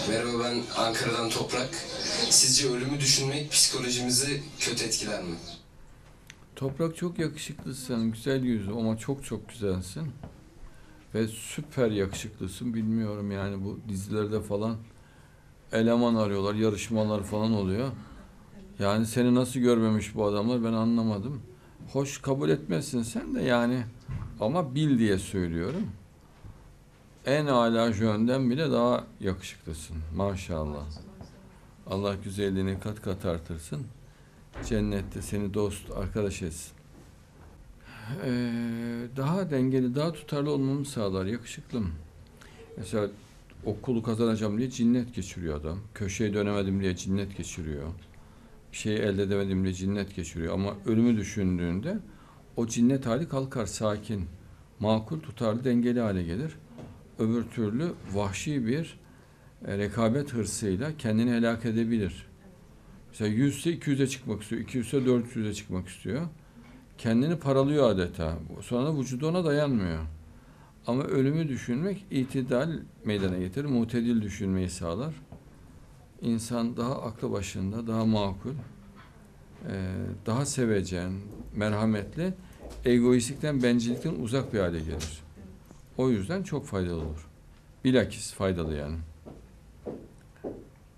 Merhaba, ben Ankara'dan Toprak. Sizce ölümü düşünmek psikolojimizi kötü etkiler mi? Toprak, çok yakışıklısın, güzel yüzlü ama çok çok güzelsin. Ve süper yakışıklısın, bilmiyorum yani bu dizilerde falan eleman arıyorlar, yarışmalar falan oluyor. Yani seni nasıl görmemiş bu adamlar, ben anlamadım. Hoş, kabul etmezsin sen de yani, ama bil diye söylüyorum. En âlâ jönden bile daha yakışıklısın maşallah. Allah güzelliğini kat kat artırsın. Cennette seni dost, arkadaş etsin. Daha dengeli, daha tutarlı olmamı sağlar yakışıklım. Mesela okulu kazanacağım diye cinnet geçiriyor adam. Köşeye dönemedim diye cinnet geçiriyor. Bir şeyi elde edemedim diye cinnet geçiriyor. Ama ölümü düşündüğünde o cinnet hali kalkar, sakin, makul, tutarlı, dengeli hale gelir. Öbür türlü vahşi bir rekabet hırsıyla kendini helak edebilir. Mesela 100 ise 200'e çıkmak istiyor, 200 ise 400'e çıkmak istiyor. Kendini paralıyor adeta. Sonra vücudu ona dayanmıyor. Ama ölümü düşünmek itidal meydana getirir, mutedil düşünmeyi sağlar. İnsan daha aklı başında, daha makul, daha sevecen, merhametli, egoistlikten, bencillikten uzak bir hale gelir. O yüzden çok faydalı olur. Bilakis faydalı yani.